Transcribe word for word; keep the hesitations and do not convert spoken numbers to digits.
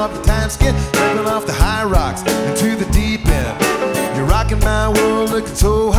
off your tan skin, stepping off the high rocks into the deep end. You're rocking my world, looking so